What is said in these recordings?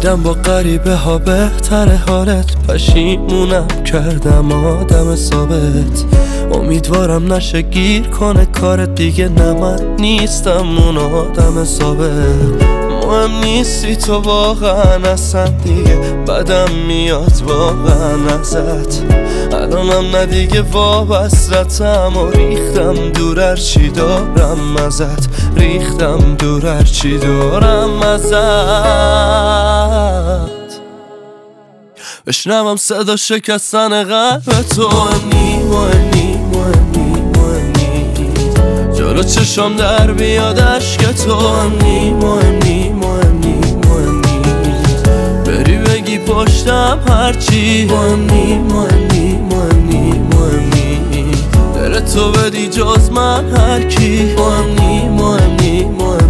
دیدم با غریبه ها بهتر حالت. پشیمونم کردم آدم ثابت. امیدوارم نشه گیر کنه کارت دیگه. نه من نیستم اون آدم ثابت. مهم نیستی تو واقعا اصلا دیگه. بدم میاد واقعا ازت. الانم نه دیگه وابستم و ریختم دور هرچی دارم ازت. ریختم دور هرچی دارم ازت. بشنوم صدا شکستن قلب تو. مهمی جلو چشم در بیاد عشق تو. مهمی بری بگی پشتم هرچی. مهمی دل تو بدی جز من هرکی. مهمی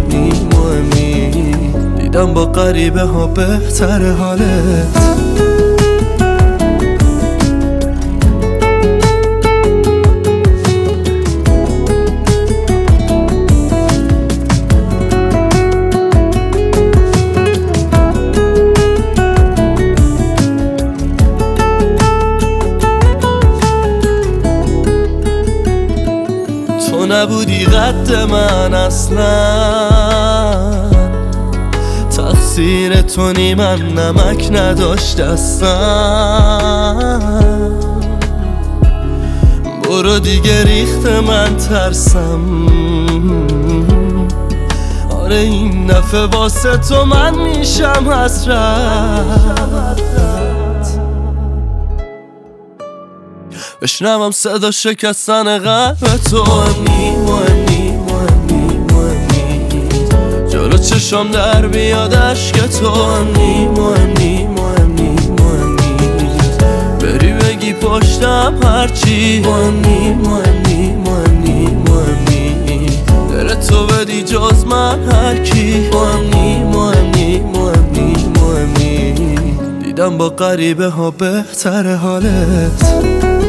دیدم با غریبه ها بهتر حالت. تو نبودی قد من اصلا. تقصیر تو نی من نمک نداشت دستم. برو دیگه ریخت من ترسم. آره این دفعه واسه تو من میشم حسرت. بشنوم صدا شکستن قلب تو. مهمی جلو چشم در بیاد عشق تو. مهمی بری بگی پشتم هرچی. مهمی دل تو بدی جز من هرکی. مهمی دیدم با غریبه ها بهتر حالت.